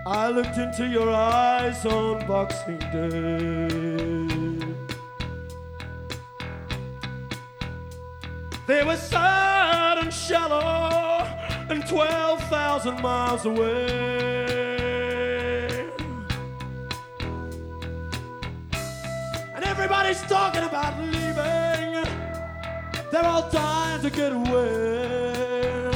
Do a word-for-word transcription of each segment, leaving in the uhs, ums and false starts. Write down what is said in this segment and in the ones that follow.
I looked into your eyes on Boxing Day. They were sad and shallow and twelve thousand miles away. And everybody's talking about leaving. They're all dying to get away.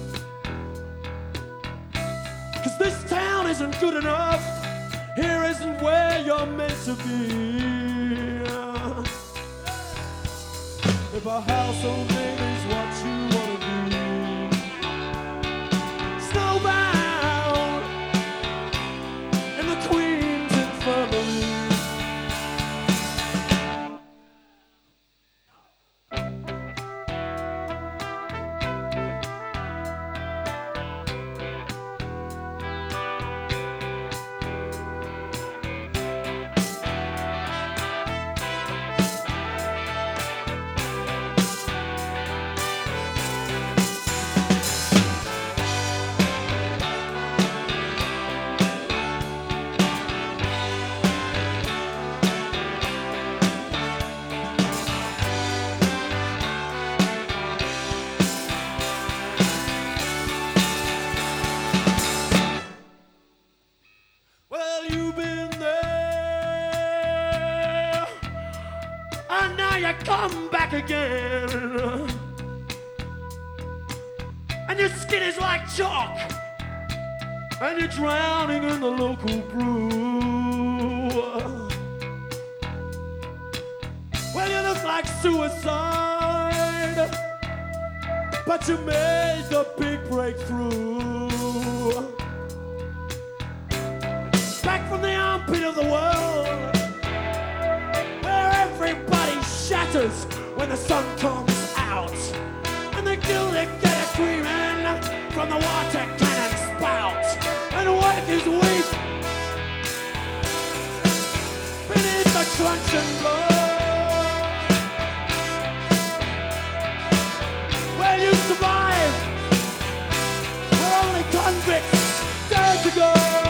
'Cause this town isn't good enough. Here isn't where you're meant to be. If a household name is what you wanna be, snowbound in the Queen's Infirmary. You come back again, and your skin is like chalk, and you're drowning in the local brew. Well, you look like suicide, but you made the big breakthrough. Back from the armpit of the world, where everybody shatters when the sun comes out, and the gilded get a screaming from the water cannon spout, and workers weep beneath the truncheon blow. Well, you survive, we're only convicts, dead to go.